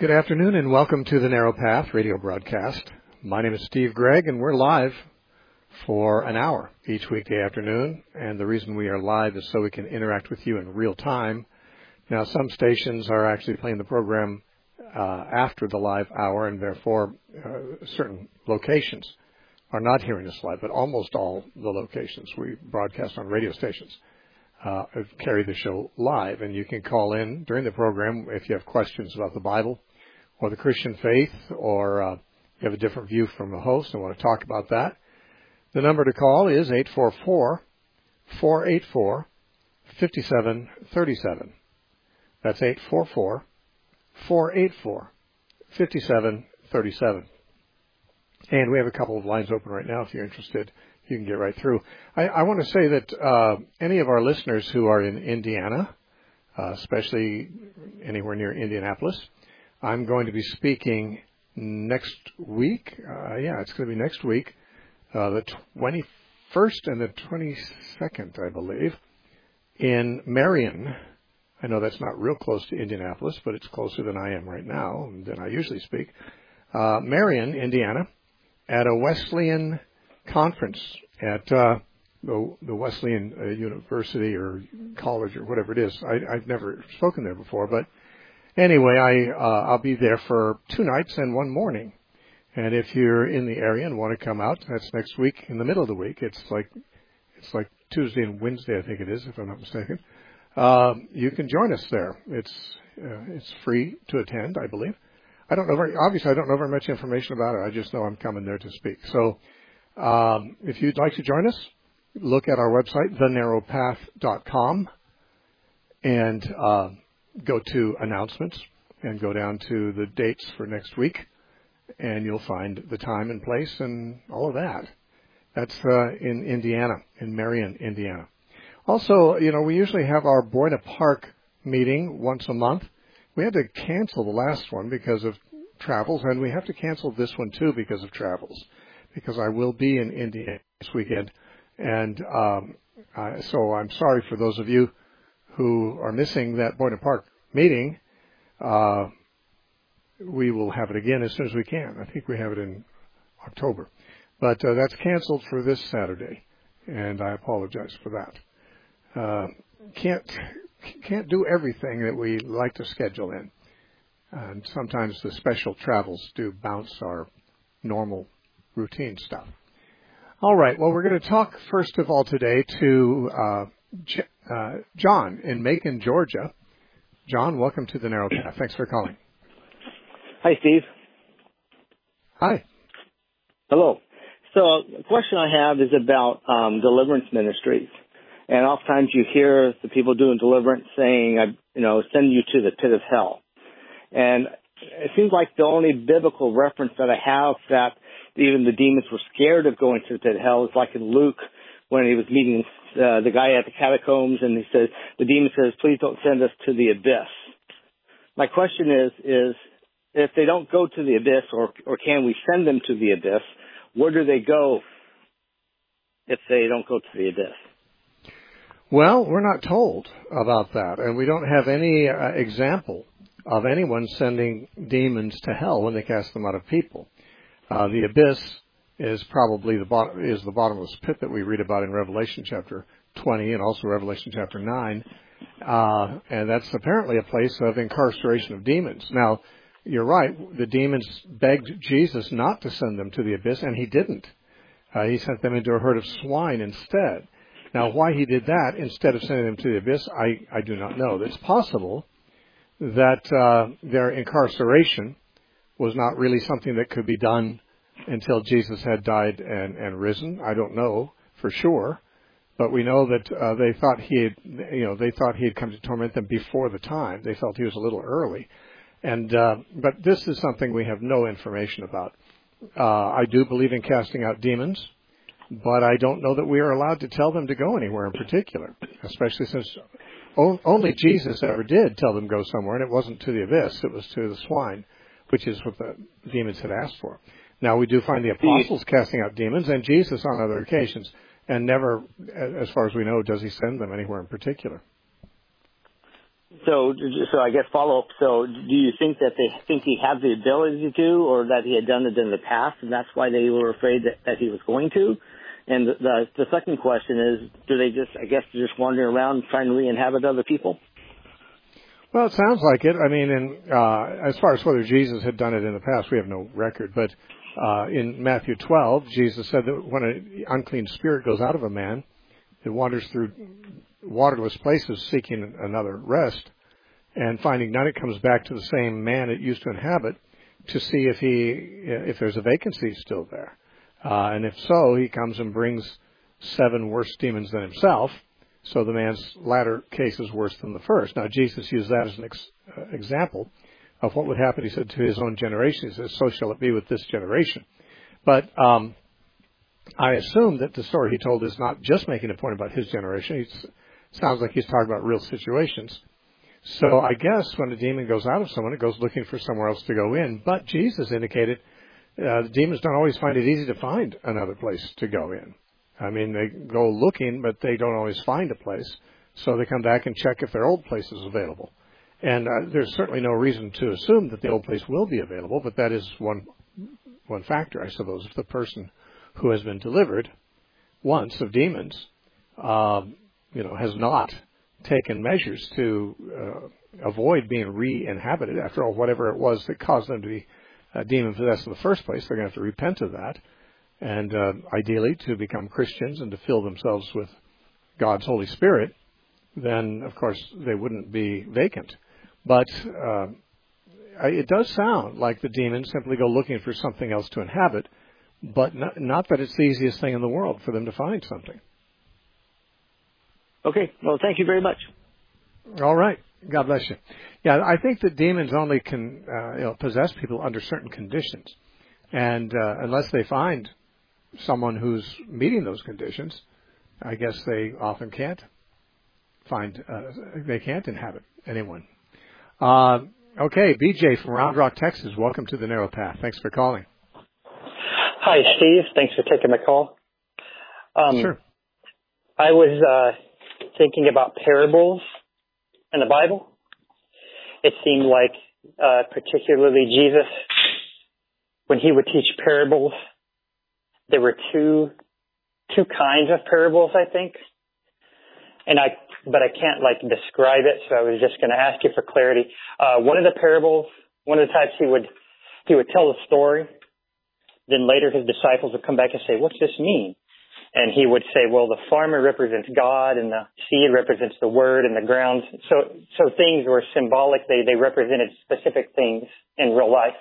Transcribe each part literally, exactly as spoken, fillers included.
Good afternoon and welcome to the Narrow Path radio broadcast. My name is Steve Gregg and we're live for an hour each weekday afternoon. And the reason we are live is so we can interact with you in real time. Now, some stations are actually playing the program uh, after the live hour, and therefore uh, certain locations are not hearing us live, but almost all the locations we broadcast on radio stations uh, carry the show live. And you can call in during the program if you have questions about the Bible or the Christian faith, or uh, you have a different view from the host and want to talk about that. The number to call is eight four four, four eight four, five seven three seven. That's eight four four, four eight four, five seven three seven. And we have a couple of lines open right now. If you're interested, you can get right through. I, I want to say that uh, any of our listeners who are in Indiana, uh, especially anywhere near Indianapolis, I'm going to be speaking next week. Uh, yeah, it's going to be next week, uh, the twenty-first and the twenty-second, I believe, in Marion. I know that's not real close to Indianapolis, but it's closer than I am right now, than I usually speak. Uh, Marion, Indiana, at a Wesleyan conference at uh, the, the Wesleyan uh, University or college or whatever it is. I, I've never spoken there before, but anyway, I, uh, I'll be there for two nights and one morning. And if you're in the area and want to come out, that's next week in the middle of the week. It's like, it's like Tuesday and Wednesday, I think it is, if I'm not mistaken. Uh, you can join us there. It's, uh, it's free to attend, I believe. I don't know very, obviously I don't know very much information about it. I just know I'm coming there to speak. So, um, if you'd like to join us, look at our website, the narrow path dot com, and, uh, go to announcements and go down to the dates for next week, and you'll find the time and place and all of that. That's uh, in Indiana, in Marion, Indiana. Also, you know, we usually have our Buena Park meeting once a month. We had to cancel the last one because of travels, and we have to cancel this one too because of travels, because I will be in Indiana this weekend. And um, I, so I'm sorry for those of you who are missing that Buena Park meeting. Uh, we will have it again as soon as we can. I think we have it in October. But uh, that's canceled for this Saturday, and I apologize for that. Uh, can't can't do everything that we like to schedule in. And sometimes the special travels do bounce our normal routine stuff. All right, well, we're going to talk first of all today to uh, J- uh, John in Macon, Georgia. John, welcome to the Narrow Path. Thanks for calling. Hi, Steve. Hi. Hello. So the question I have is about um, deliverance ministries. And oftentimes you hear the people doing deliverance saying, I, you know, send you to the pit of hell. And it seems like the only biblical reference that I have that even the demons were scared of going to the pit of hell is like in Luke when he was meeting uh, the guy at the catacombs, and he says, the demon says, please don't send us to the abyss. My question is, is if they don't go to the abyss, or, or can we send them to the abyss, where do they go if they don't go to the abyss? Well, we're not told about that, and we don't have any uh, example of anyone sending demons to hell when they cast them out of people. Uh, the abyss is probably the bottom, is the bottomless pit that we read about in Revelation chapter twenty and also Revelation chapter nine, uh, and that's apparently a place of incarceration of demons. Now, you're right, the demons begged Jesus not to send them to the abyss, and he didn't. Uh, he sent them into a herd of swine instead. Now, why he did that instead of sending them to the abyss, I, I do not know. It's possible that uh, their incarceration was not really something that could be done until Jesus had died and, and risen. I don't know for sure, but we know that uh, they thought he had, you know, they thought he had come to torment them before the time. They felt he was a little early, and uh, but this is something we have no information about. Uh, I do believe in casting out demons, but I don't know that we are allowed to tell them to go anywhere in particular, especially since only Jesus ever did tell them go somewhere, and it wasn't to the abyss, it was to the swine, which is what the demons had asked for. Now, we do find the apostles casting out demons, and Jesus on other occasions, and never, as far as we know, does he send them anywhere in particular. So, so I guess follow up. So, do you think that they think he had the ability to, or that he had done it in the past, and that's why they were afraid that, that he was going to? And the, the the second question is, do they just, I guess, they're just wandering around trying to re-inhabit other people? Well, it sounds like it. I mean, in, uh, as far as whether Jesus had done it in the past, we have no record. But uh, in Matthew twelve, Jesus said that when an unclean spirit goes out of a man, it wanders through waterless places seeking another rest, and finding none, it comes back to the same man it used to inhabit to see if he if there's a vacancy still there. Uh, and if so, he comes and brings seven worse demons than himself. So the man's latter case is worse than the first. Now, Jesus used that as an ex- uh, example of what would happen, he said, to his own generation. He says, so shall it be with this generation. But um, I assume that the story he told is not just making a point about his generation. It sounds like he's talking about real situations. So I guess when a demon goes out of someone, it goes looking for somewhere else to go in. But Jesus indicated uh, the demons don't always find it easy to find another place to go in. I mean, they go looking, but they don't always find a place. So they come back and check if their old place is available. And uh, there's certainly no reason to assume that the old place will be available, but that is one one factor, I suppose. If the person who has been delivered once of demons, uh, you know, has not taken measures to uh, avoid being re-inhabited, after all, whatever it was that caused them to be uh, demon-possessed in the first place, they're going to have to repent of that. And uh, ideally to become Christians and to fill themselves with God's Holy Spirit, then, of course, they wouldn't be vacant. But uh, it does sound like the demons simply go looking for something else to inhabit, but not, not that it's the easiest thing in the world for them to find something. Okay. Well, thank you very much. All right. God bless you. Yeah, I think that demons only can uh, you know, possess people under certain conditions. And uh, unless they find someone who's meeting those conditions, I guess they often can't find, uh, they can't inhabit anyone. Uh, okay, B J from Round Rock, Texas, welcome to the Narrow Path. Thanks for calling. Hi, Steve. Thanks for taking my call. Um, sure. I was uh, thinking about parables in the Bible. It seemed like, uh, particularly Jesus, when he would teach parables, there were two two kinds of parables, I think. And I, but I can't like describe it, so I was just going to ask you for clarity. Uh, one of the parables, one of the times he would he would tell a story, then later his disciples would come back and say, "What's this mean?" And he would say, "Well, the farmer represents God, and the seed represents the word, and the ground." So, so things were symbolic; they they represented specific things in real life.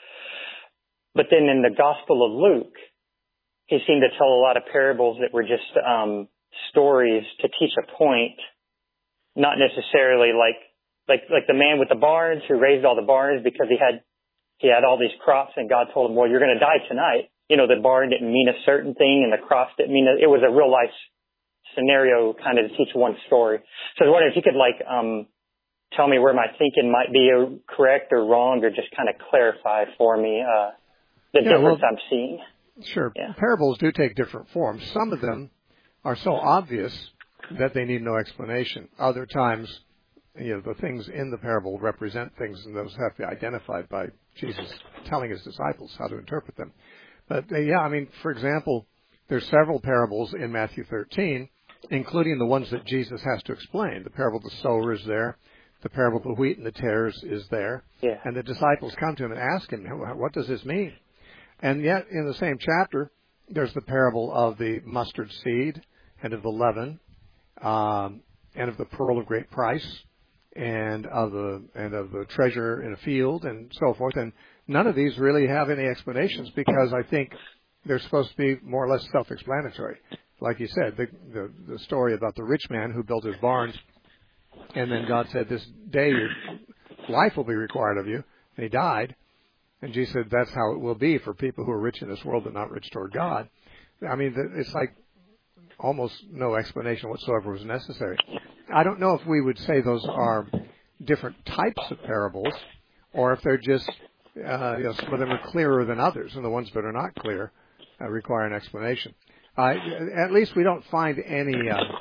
But then in the Gospel of Luke, he seemed to tell a lot of parables that were just um, stories to teach a point, not necessarily like like like the man with the barns who raised all the barns because he had he had all these crops, and God told him, "Well, you're going to die tonight." You know, the barn didn't mean a certain thing, and the crops didn't mean it. It was a real life scenario, kind of to teach one story. So I was wondering if you could like um, tell me where my thinking might be correct or wrong, or just kind of clarify for me uh, the yeah, difference well, I'm seeing. Sure. Yeah. Parables do take different forms. Some of them are so obvious that they need no explanation. Other times, you know, the things in the parable represent things, and those have to be identified by Jesus telling his disciples how to interpret them. But, uh, yeah, I mean, for example, there's several parables in Matthew thirteen, including the ones that Jesus has to explain. The parable of the sower is there. The parable of the wheat and the tares is there. Yeah. And the disciples come to him and ask him, what does this mean? And yet, in the same chapter, there's the parable of the mustard seed and of the leaven, um, and of the pearl of great price, and of the and of the treasure in a field, and so forth. And none of these really have any explanations, because I think they're supposed to be more or less self-explanatory. Like you said, the, the the story about the rich man who built his barns, and then God said, "This day your life will be required of you," and he died. And Jesus said, that's how it will be for people who are rich in this world but not rich toward God. I mean, it's like almost no explanation whatsoever was necessary. I don't know if we would say those are different types of parables, or if they're just, uh, you know, some of them are clearer than others, and the ones that are not clear uh, require an explanation. Uh, at least we don't find any uh,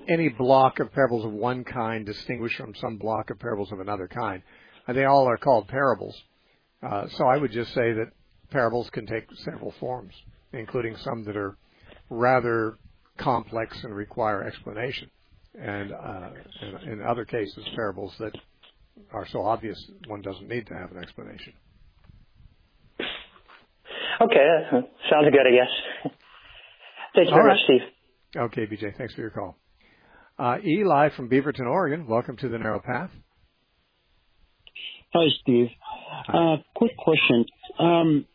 any block of parables of one kind distinguished from some block of parables of another kind. And they all are called parables. Uh, so I would just say that parables can take several forms, including some that are rather complex and require explanation, and uh, in, in other cases, parables that are so obvious one doesn't need to have an explanation. Okay, uh, sounds good, I guess. Thank you very much, Steve. Okay, B J, thanks for your call. Uh, Eli from Beaverton, Oregon, welcome to the Narrow Path. Hi, Steve. Uh, quick question. Um,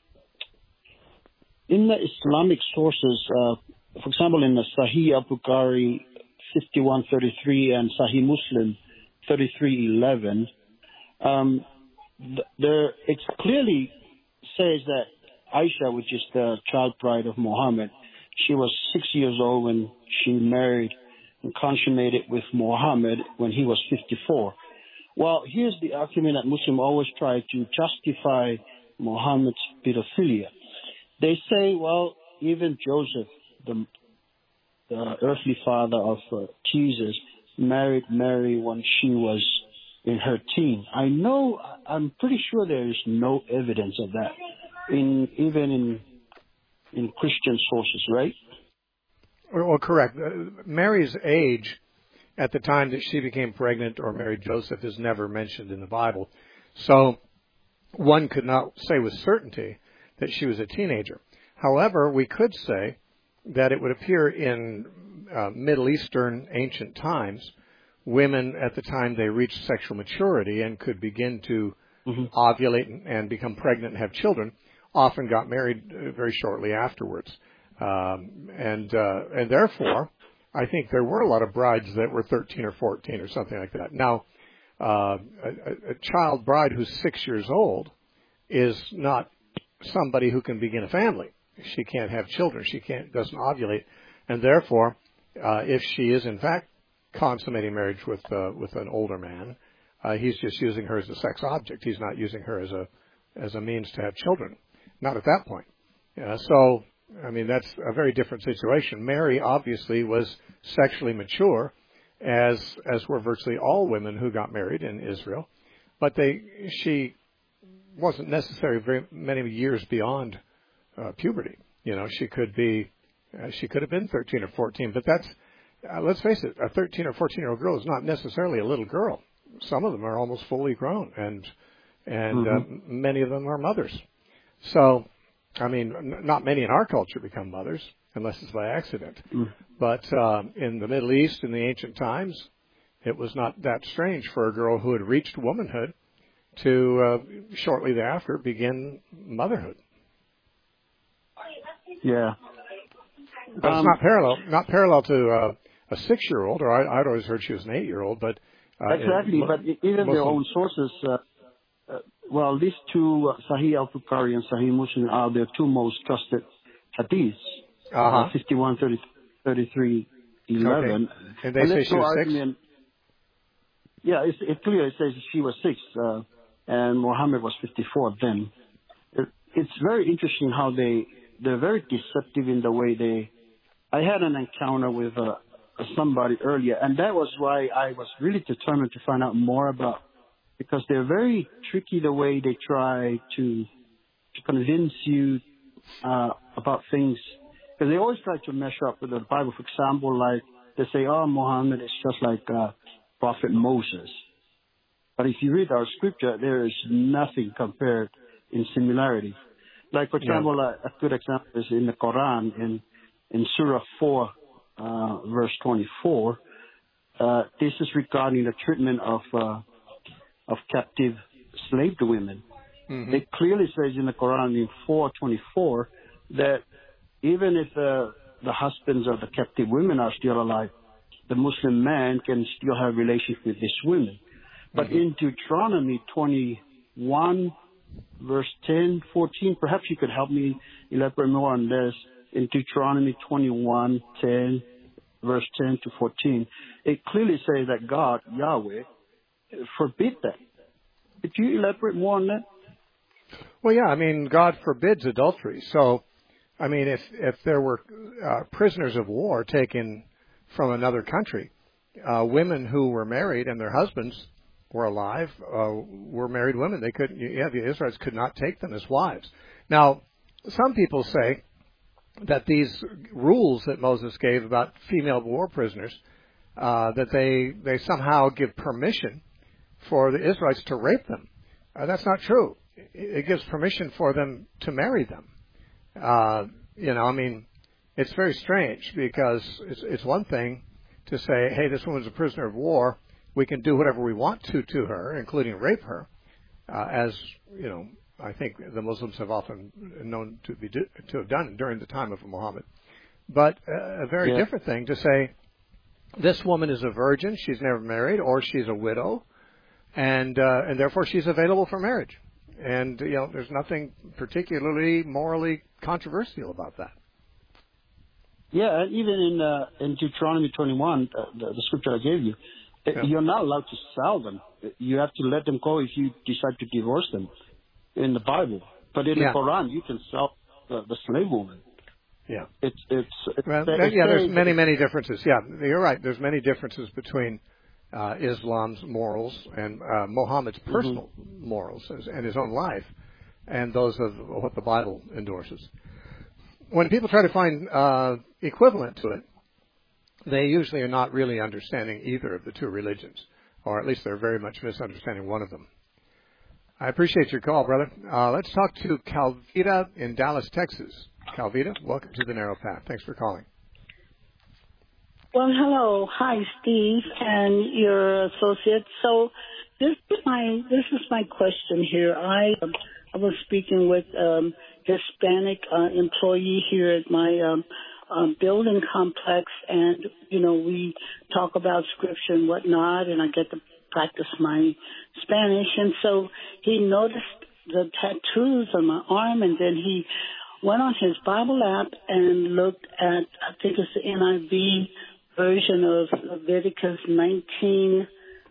in the Islamic sources, uh, for example, in the Sahih al-Bukhari fifty-one thirty-three and Sahih Muslim thirty-three eleven, um, th- there it clearly says that Aisha, which is the child bride of Muhammad, she was six years old when she married and consummated with Muhammad when he was fifty-four. Well, here's the argument that Muslims always try to justify Muhammad's pedophilia. They say, well, even Joseph, the, the earthly father of uh, Jesus, married Mary when she was in her teen. I know, I'm pretty sure there is no evidence of that, in even in in Christian sources, right? Well, correct. Uh, Mary's age at the time that she became pregnant or married Joseph is never mentioned in the Bible. So one could not say with certainty that she was a teenager. However, we could say that it would appear in uh, Middle Eastern ancient times, women at the time they reached sexual maturity and could begin to mm-hmm. ovulate and become pregnant and have children often got married uh, very shortly afterwards. Um, and uh, and therefore, I think there were a lot of brides that were thirteen or fourteen or something like that. Now, uh, a, a child bride who's six years old is not somebody who can begin a family. She can't have children. She can't doesn't ovulate, and therefore, uh, if she is in fact consummating marriage with uh, with an older man, uh, he's just using her as a sex object. He's not using her as a as a means to have children. Not at that point. Uh, so. I mean, that's a very different situation. Mary obviously was sexually mature, as as were virtually all women who got married in Israel, but they she wasn't necessarily very many years beyond uh, puberty. You know, she could be uh, she could have been thirteen or fourteen, but that's uh, let's face it, a thirteen or fourteen year old girl is not necessarily a little girl. Some of them are almost fully grown, and and mm-hmm. uh, many of them are mothers. So. I mean, not many in our culture become mothers, unless it's by accident. Mm. But uh, in the Middle East, in the ancient times, it was not that strange for a girl who had reached womanhood to uh, shortly thereafter begin motherhood. Yeah. But um, it's not parallel, not parallel to uh, a six-year-old, or I, I'd always heard she was an eight-year-old. But uh, exactly, it, but even Muslim, their own sources. Uh, Uh, well, these two, uh, Sahih al-Bukhari and Sahih Muslim, are the two most trusted hadiths. Uh-huh. Uh, fifty-one, thirty-three, eleven. Okay. And they and say she was argument, six? Yeah, it's, it clearly says she was six, uh, and Muhammad was fifty-four then. It, it's very interesting how they, they're very deceptive in the way they... I had an encounter with uh, somebody earlier, and that was why I was really determined to find out more about, because they're very tricky the way they try to to convince you uh, about things. Because they always try to measure up with the Bible. For example, like they say, oh, Muhammad is just like uh, Prophet Moses. But if you read our scripture, there is nothing compared in similarity. Like, for example, yeah. a, a good example is in the Quran, in, in Surah four, uh, verse twenty-four. Uh, this is regarding the treatment of... Uh, of captive slave women. Mm-hmm. It clearly says in the Quran in four twenty-four that even if uh, the husbands of the captive women are still alive, the Muslim man can still have relations with these women. But mm-hmm. in Deuteronomy twenty-one, verse ten, fourteen, perhaps you could help me elaborate more on this. In Deuteronomy twenty-one, ten, verse ten to fourteen, it clearly says that God, Yahweh, forbid that. Could you elaborate more on that? Well, yeah, I mean, God forbids adultery. So, I mean, if if there were uh, prisoners of war taken from another country uh, women who were married and their husbands were alive uh, were married women. They couldn't. Yeah, the Israelites could not take them as wives. Now, some people say that these rules that Moses gave about female war prisoners, uh, that they they somehow give permission for the Israelites to rape them. Uh, that's not true. It gives permission for them to marry them. Uh, you know, I mean, it's very strange because it's, it's one thing to say, hey, this woman's a prisoner of war. We can do whatever we want to to her, including rape her, uh, as, you know, I think the Muslims have often known to be do, to have done during the time of Muhammad. But uh, a very yeah. different thing to say, this woman is a virgin, she's never married, or she's a widow, and uh, and therefore she's available for marriage. And, you know, there's nothing particularly morally controversial about that. Yeah, and even in uh, in Deuteronomy twenty-one, uh, the, the scripture I gave you, yeah. you're not allowed to sell them. You have to let them go if you decide to divorce them in the Bible. But in yeah. the Quran, you can sell the, the slave woman. Yeah. It's, it's, it's, well, it's yeah, there's many, many differences. Yeah, you're right. There's many differences between uh, Islam's morals and uh, Muhammad's personal mm-hmm. morals and his own life and those of what the Bible endorses. When people try to find uh, equivalent to it, they usually are not really understanding either of the two religions, or at least they're very much misunderstanding one of them. I appreciate your call, brother. Uh, let's talk to Calvita in Dallas, Texas. Calvita, welcome to the Narrow Path. Thanks for calling. Well, hello. Hi, Steve and your associate. So this is my this is my question here. I um, I was speaking with um Hispanic uh, employee here at my um, um, building complex, and you know we talk about scripture and whatnot, and I get to practice my Spanish. And so he noticed the tattoos on my arm, and then he went on his Bible app and looked at, I think it's the N I V version of Leviticus nineteen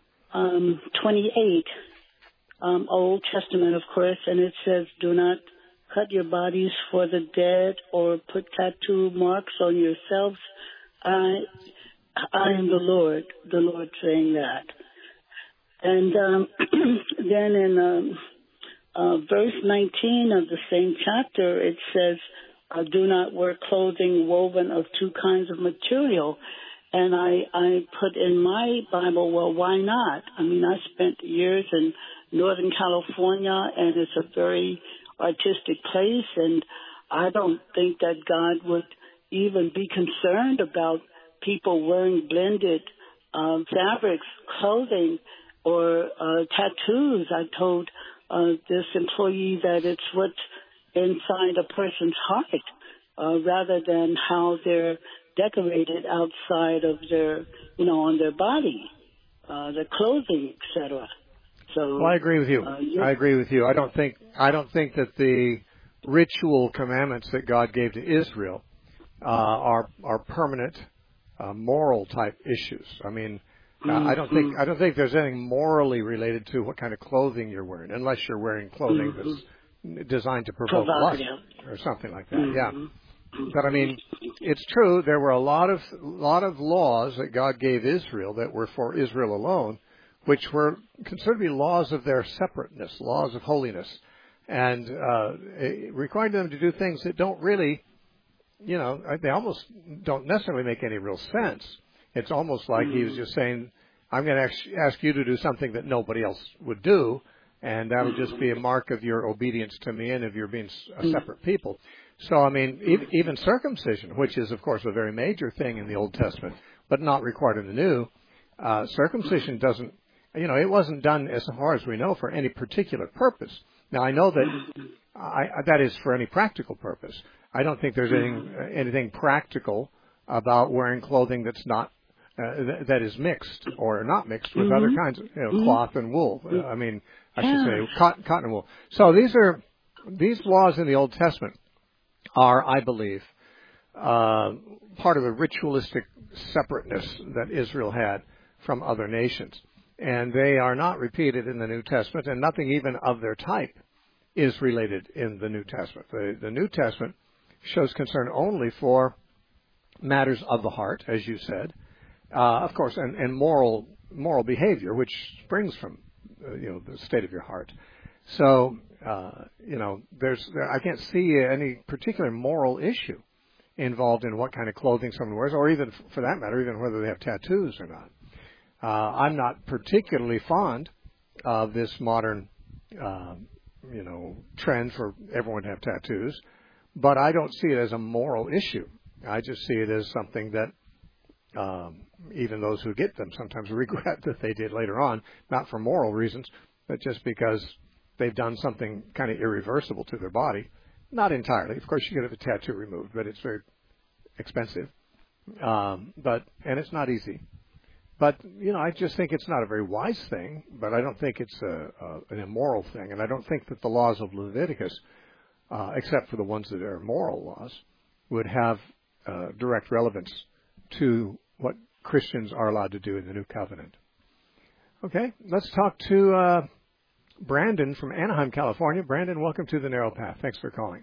twenty-eight, um, Old Testament, of course, and it says, do not cut your bodies for the dead or put tattoo marks on yourselves. I, I am the Lord, the Lord saying that. And um, then in um, uh, verse nineteen of the same chapter, it says, uh, do not wear clothing woven of two kinds of material. And I, I put in my Bible, well, why not? I mean, I spent years in Northern California, and it's a very artistic place, and I don't think that God would even be concerned about people wearing blended um, fabrics, clothing, or uh, tattoos. I told uh, this employee that it's what's inside a person's heart, uh, rather than how they're decorated outside of their, you know, on their body, uh, their clothing, et cetera. So, well, I agree with you. Uh, I agree with you. I don't think I don't think that the ritual commandments that God gave to Israel uh, are are permanent uh, moral type issues. I mean, uh, mm-hmm. I don't think I don't think there's anything morally related to what kind of clothing you're wearing, unless you're wearing clothing mm-hmm. that's designed to provoke lust or something like that. Mm-hmm. Yeah. But I mean, it's true. There were a lot of lot of laws that God gave Israel that were for Israel alone, which were considered to be laws of their separateness, laws of holiness, and uh, required them to do things that don't really, you know, they almost don't necessarily make any real sense. It's almost like he was just saying, I'm going to ask you to do something that nobody else would do, and that'll just be a mark of your obedience to me and of your being a separate people. So, I mean, even circumcision, which is, of course, a very major thing in the Old Testament, but not required in the New, uh, circumcision doesn't, you know, it wasn't done, as far as we know, for any particular purpose. Now, I know that I, that is for any practical purpose. I don't think there's anything, anything practical about wearing clothing that's not, uh, th- that is mixed or not mixed with mm-hmm. other kinds of, you know, mm-hmm. cloth and wool. Uh, I mean, I should say cotton, cotton and wool. So these are, these laws in the Old Testament are, I believe, uh, part of the ritualistic separateness that Israel had from other nations. And they are not repeated in the New Testament, and nothing even of their type is related in the New Testament. The, the New Testament shows concern only for matters of the heart, as you said, uh, of course, and, and moral moral behavior, which springs from uh, you know the state of your heart. So uh, you know, there's there, I can't see any particular moral issue involved in what kind of clothing someone wears, or even, for that matter, even whether they have tattoos or not. Uh, I'm not particularly fond of this modern, uh, you know, trend for everyone to have tattoos, but I don't see it as a moral issue. I just see it as something that um, even those who get them sometimes regret that they did later on, not for moral reasons, but just because they've done something kind of irreversible to their body. Not entirely. Of course, you can have a tattoo removed, but it's very expensive. Um, but and it's not easy. But, you know, I just think it's not a very wise thing, but I don't think it's a, a, an immoral thing. And I don't think that the laws of Leviticus, uh, except for the ones that are moral laws, would have uh, direct relevance to what Christians are allowed to do in the New Covenant. Okay, let's talk to uh, Brandon from Anaheim, California. Brandon, welcome to the Narrow Path. Thanks for calling.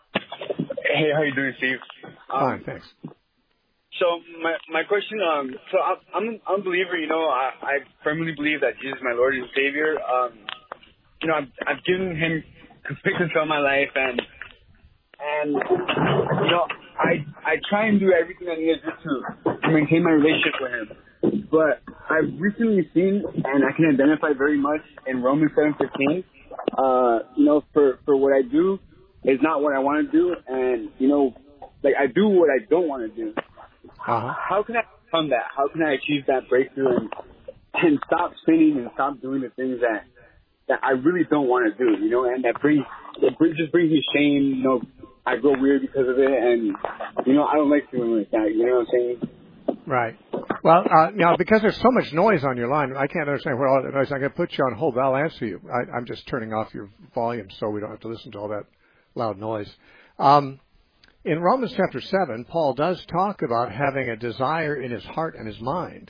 Hey, how you doing, Steve? Um, Fine, thanks. So my my question, um, so I'm I'm an unbeliever. You know, I, I firmly believe that Jesus is my Lord and Savior. Um, you know, I've, I've given Him complete control of my life, and and you know, I I try and do everything I need to do to maintain my relationship with Him. But I've recently seen, and I can identify very much in Romans seven fifteen. Uh, you know, for for what I do is not what I want to do, and you know, like I do what I don't want to do. Uh-huh. How can I become that? How can I achieve that breakthrough and, and stop sinning and stop doing the things that that I really don't want to do, you know, and that brings, it brings, just brings me shame, you know, I grow weird because of it, and, you know, I don't like feeling like that, you know what I'm saying? Right. Well, uh, now, because there's so much noise on your line, I can't understand what all that noise. I'm going to put you on hold. I'll answer you. I, I'm just turning off your volume so we don't have to listen to all that loud noise. Um, In Romans chapter seven, Paul does talk about having a desire in his heart and his mind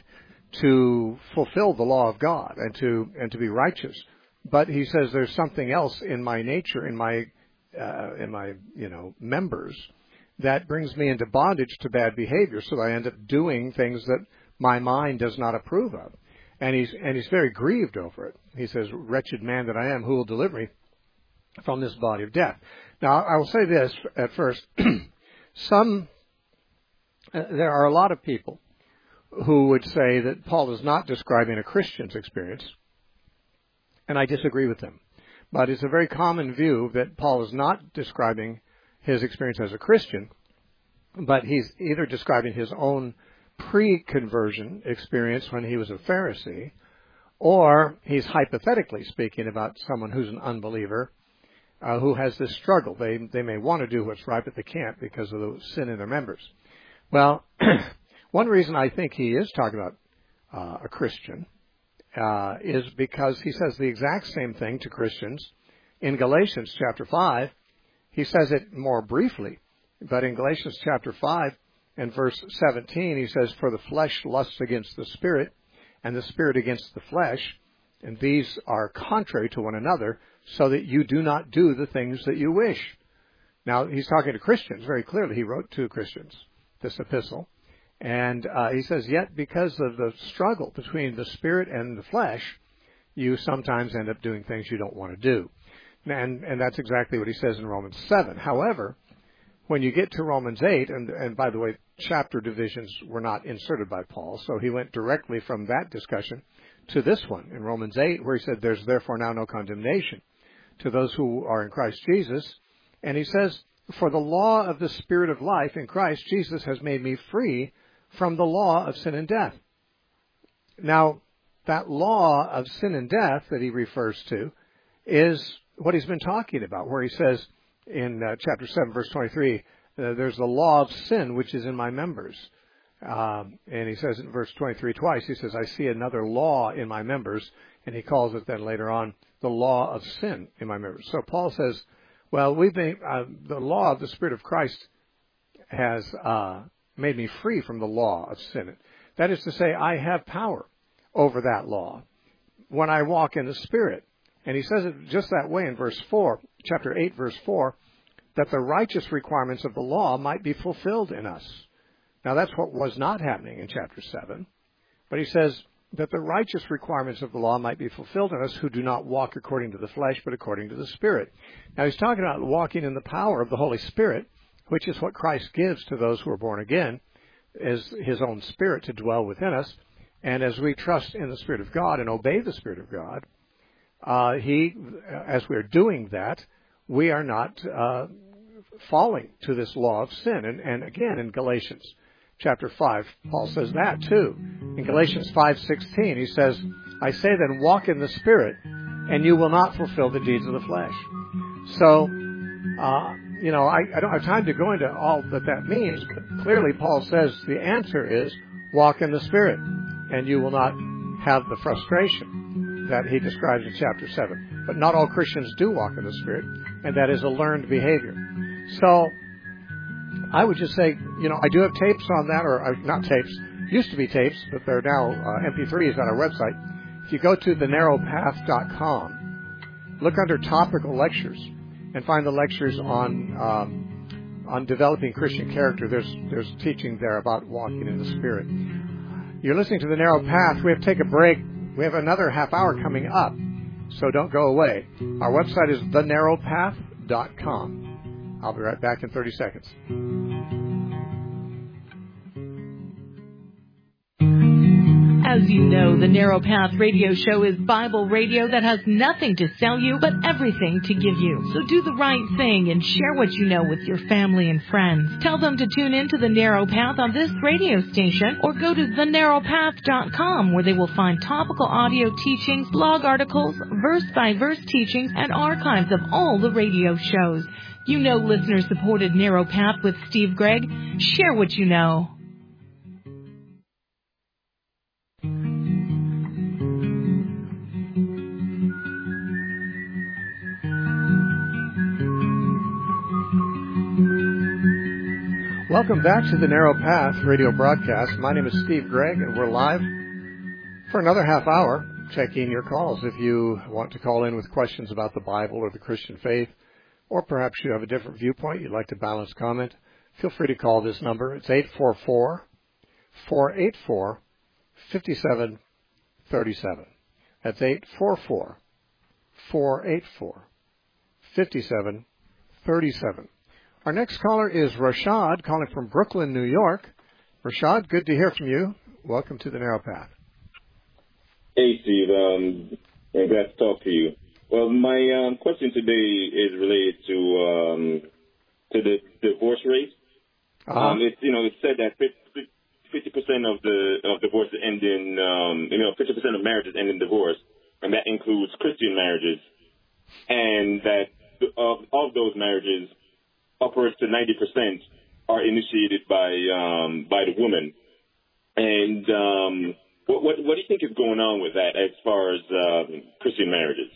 to fulfill the law of God and to and to be righteous. But he says there's something else in my nature, in my uh, in my you know members, that brings me into bondage to bad behavior. So I end up doing things that my mind does not approve of, and he's and he's very grieved over it. He says, "Wretched man that I am, who will deliver me from this body of death?" Now, I will say this at first. Some, uh, there are a lot of people who would say that Paul is not describing a Christian's experience, and I disagree with them. But it's a very common view that Paul is not describing his experience as a Christian, but he's either describing his own pre-conversion experience when he was a Pharisee, or he's hypothetically speaking about someone who's an unbeliever uh, who has this struggle. They they may want to do what's right, but they can't because of the sin in their members. Well, one reason I think he is talking about uh, a Christian uh, is because he says the exact same thing to Christians in Galatians chapter five. He says it more briefly, but in Galatians chapter five and verse seventeen, he says, "For the flesh lusts against the spirit, and the spirit against the flesh, and these are contrary to one another, so that you do not do the things that you wish." Now, he's talking to Christians very clearly. He wrote to Christians this epistle. And uh, he says, yet because of the struggle between the spirit and the flesh, you sometimes end up doing things you don't want to do. And, and that's exactly what he says in Romans seven. However, when you get to Romans eight, and, and by the way, chapter divisions were not inserted by Paul, so he went directly from that discussion to this one in Romans eight, where he said, "There's therefore now no condemnation to those who are in Christ Jesus." And he says, "For the law of the Spirit of life in Christ Jesus has made me free from the law of sin and death." Now, that law of sin and death that he refers to is what he's been talking about, where he says in uh, chapter seven, verse twenty-three, uh, there's the law of sin which is in my members. Um, and he says in verse twenty-three twice, he says, "I see another law in my members," and he calls it then later on the law of sin in my members. So Paul says, well, we've been, uh, the law of the Spirit of Christ has uh, made me free from the law of sin. That is to say, I have power over that law when I walk in the Spirit. And he says it just that way in verse four, chapter eight, verse four, that the righteous requirements of the law might be fulfilled in us. Now, that's what was not happening in chapter seven. But he says that the righteous requirements of the law might be fulfilled in us who do not walk according to the flesh, but according to the Spirit. Now, he's talking about walking in the power of the Holy Spirit, which is what Christ gives to those who are born again, as his own Spirit to dwell within us. And as we trust in the Spirit of God and obey the Spirit of God, uh, he, as we're doing that, we are not uh, falling to this law of sin. And, and again, in Galatians chapter five, Paul says that too. In Galatians five sixteen, he says, I say then, walk in the Spirit, and you will not fulfill the deeds of the flesh. So, uh, you know, I, I don't have time to go into all that that means, but clearly Paul says the answer is walk in the Spirit, and you will not have the frustration that he describes in chapter seven. But not all Christians do walk in the Spirit, and that is a learned behavior. So, I would just say, you know, I do have tapes on that, or uh, not tapes, used to be tapes, but they're now uh, M P threes on our website. If you go to the narrow path dot com, look under topical lectures, and find the lectures on um, on developing Christian character. There's there's teaching there about walking in the Spirit. You're listening to The Narrow Path. We have to take a break. We have another half hour coming up, so don't go away. Our website is the narrow path dot com. I'll be right back in thirty seconds. As you know, the Narrow Path Radio Show is Bible radio that has nothing to sell you, but everything to give you. So do the right thing and share what you know with your family and friends. Tell them to tune in to The Narrow Path on this radio station, or go to the narrow path dot com, where they will find topical audio teachings, blog articles, verse-by-verse teachings, and archives of all the radio shows. You know listener-supported Narrow Path with Steve Gregg. Share what you know. Welcome back to the Narrow Path radio broadcast. My name is Steve Gregg, and we're live for another half hour taking your calls. If you want to call in with questions about the Bible or the Christian faith, or perhaps you have a different viewpoint, you'd like to balance comment, feel free to call this number. It's eight four four, four eight four, five seven three seven. That's eight four four, four eight four, five seven three seven. Our next caller is Rashad, calling from Brooklyn, New York. Rashad, good to hear from you. Welcome to the Narrow Path. Hey, Steve. Um, I'm glad to talk to you. Well, my um, question today is related to um, to the divorce rate. Uh-huh. Um, it's you know it's said that fifty percent of the of divorces end in um, you know fifty percent of marriages end in divorce, and that includes Christian marriages, and that of of those marriages, upwards to ninety percent are initiated by um, by the woman. And um, what, what what do you think is going on with that as far as um, Christian marriages?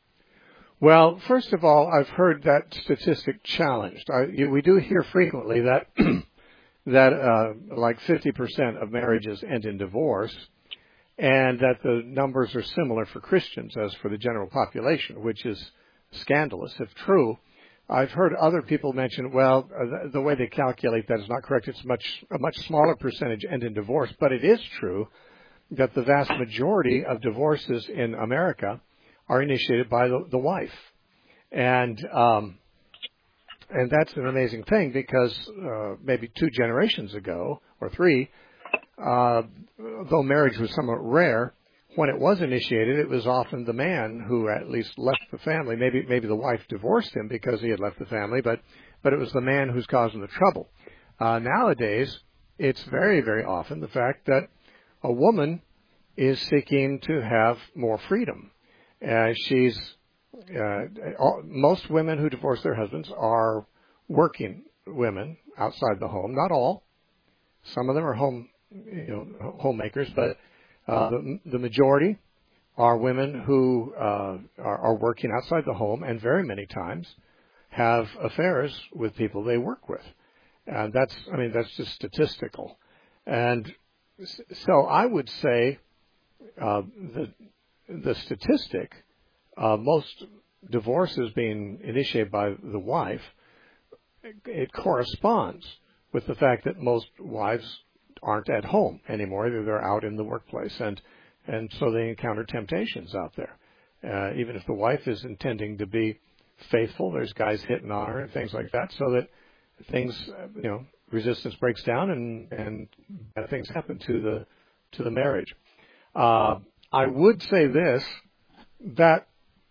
Well, first of all, I've heard that statistic challenged. I, we do hear frequently that that uh, like fifty percent of marriages end in divorce, and that the numbers are similar for Christians as for the general population, which is scandalous if true. I've heard other people mention, well, uh, the, the way they calculate that is not correct. It's much a much smaller percentage end in divorce, but it is true that the vast majority of divorces in America are initiated by the, the wife, and um, and that's an amazing thing because uh, maybe two generations ago or three, uh, though marriage was somewhat rare, when it was initiated, it was often the man who at least left the family. Maybe maybe the wife divorced him because he had left the family, but but it was the man who's causing the trouble. Uh, nowadays, it's very very often the fact that a woman is seeking to have more freedom. Uh, she's uh, all, most women who divorce their husbands are working women outside the home. Not all. Some of them are home, you know, homemakers, but uh, the, the majority are women who uh, are, are working outside the home, and very many times have affairs with people they work with. And that's, I mean, that's just statistical. And so I would say uh, the the statistic, uh, most divorces being initiated by the wife, it corresponds with the fact that most wives aren't at home anymore. Either they're out in the workplace, and and so they encounter temptations out there. Uh, even if the wife is intending to be faithful, there's guys hitting on her and things like that, so that things, you know, resistance breaks down and and bad things happen to the to the marriage. Uh, I would say this, that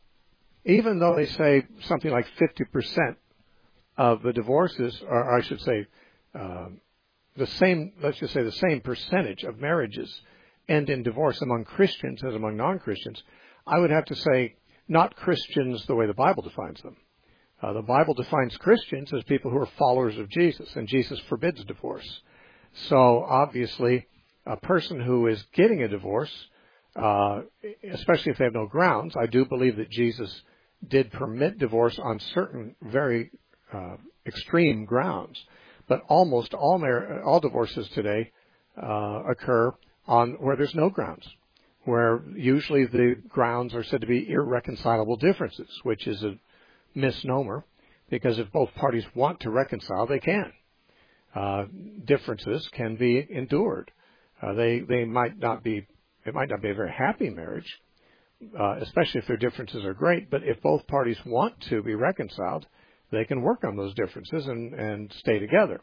even though they say something like fifty percent of the divorces, or I should say, uh, the same, let's just say the same percentage of marriages end in divorce among Christians as among non-Christians, I would have to say not Christians the way the Bible defines them. Uh, the Bible defines Christians as people who are followers of Jesus, and Jesus forbids divorce. So obviously, a person who is getting a divorce, uh, especially if they have no grounds, I do believe that Jesus did permit divorce on certain very uh, extreme grounds. But almost all mar- all divorces today uh, occur on where there's no grounds, where usually the grounds are said to be irreconcilable differences, which is a misnomer, because if both parties want to reconcile, they can. Uh, differences can be endured. Uh, they they might not be it might not be a very happy marriage, uh, especially if their differences are great. But if both parties want to be reconciled, they can work on those differences and, and stay together.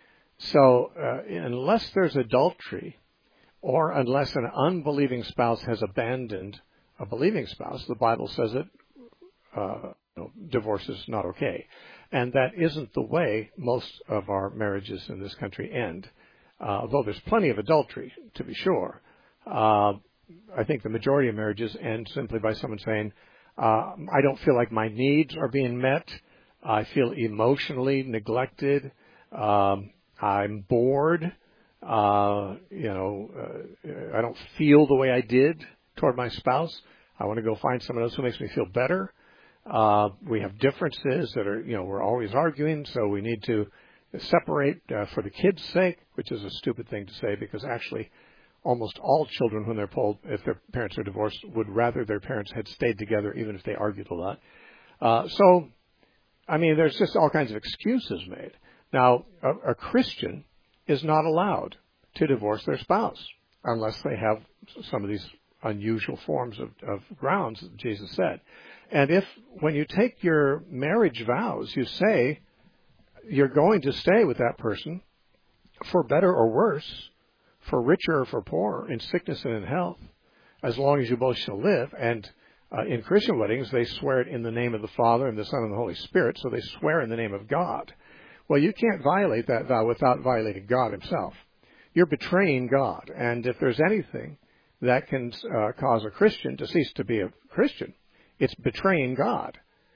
So uh, unless there's adultery, or unless an unbelieving spouse has abandoned a believing spouse, the Bible says that uh, you know, divorce is not okay. And that isn't the way most of our marriages in this country end. Uh, although there's plenty of adultery, to be sure. Uh, I think the majority of marriages end simply by someone saying, uh, I don't feel like my needs are being met. I feel emotionally neglected. Um, I'm bored. Uh, you know, uh, I don't feel the way I did toward my spouse. I want to go find someone else who makes me feel better. Uh, we have differences that are, you know, we're always arguing, so we need to separate uh, for the kids' sake, which is a stupid thing to say, because actually almost all children, when they're polled, if their parents are divorced, would rather their parents had stayed together, even if they argued a lot. Uh, so, I mean, there's just all kinds of excuses made. Now, a, a Christian is not allowed to divorce their spouse unless they have some of these unusual forms of, of grounds that Jesus said. And if, when you take your marriage vows, you say you're going to stay with that person for better or worse, for richer or for poorer, in sickness and in health, as long as you both shall live. And uh, in Christian weddings, they swear it in the name of the Father and the Son and the Holy Spirit, so they swear in the name of God. Well, you can't violate that vow without violating God himself. You're betraying God. And if there's anything that can uh, cause a Christian to cease to be a Christian, it's betraying God.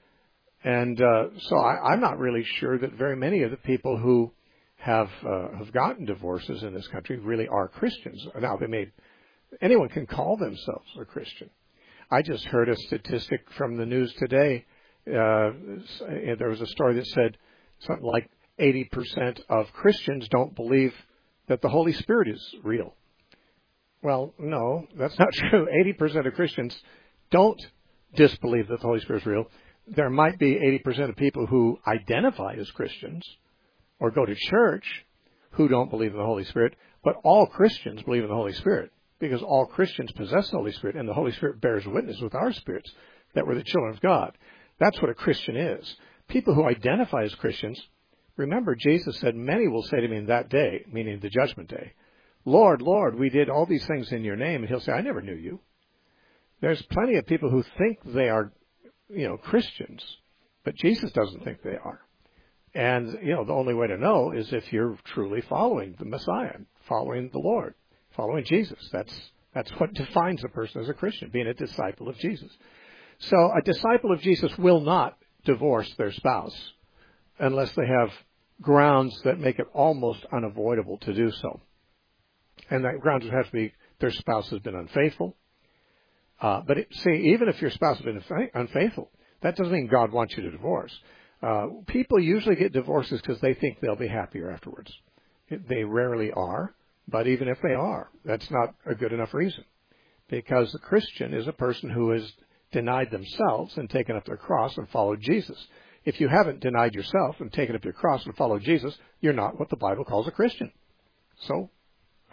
And uh, so I, I'm not really sure that very many of the people who have uh, have gotten divorces in this country really are Christians. Now, they may, anyone can call themselves a Christian. I just heard a statistic from the news today. Uh, there was a story that said something like eighty percent of Christians don't believe that the Holy Spirit is real. Well, no, that's not true. eighty percent of Christians don't disbelieve that the Holy Spirit is real. There might be eighty percent of people who identify as Christians or go to church who don't believe in the Holy Spirit, but all Christians believe in the Holy Spirit, because all Christians possess the Holy Spirit, and the Holy Spirit bears witness with our spirits that we're the children of God. That's what a Christian is. People who identify as Christians, remember Jesus said, many will say to me in that day, meaning the judgment day, Lord, Lord, we did all these things in your name. And he'll say, I never knew you. There's plenty of people who think they are, you know, Christians, but Jesus doesn't think they are. And, you know, the only way to know is if you're truly following the Messiah, following the Lord, following Jesus. That's that's what defines a person as a Christian, being a disciple of Jesus. So a disciple of Jesus will not divorce their spouse unless they have grounds that make it almost unavoidable to do so. And that grounds would have to be their spouse has been unfaithful. Uh, but it, see, even if your spouse has been unfaithful, that doesn't mean God wants you to divorce. Uh, people usually get divorces because they think they'll be happier afterwards. They rarely are, but even if they are, that's not a good enough reason. Because a Christian is a person who has denied themselves and taken up their cross and followed Jesus. If you haven't denied yourself and taken up your cross and followed Jesus, you're not what the Bible calls a Christian. So,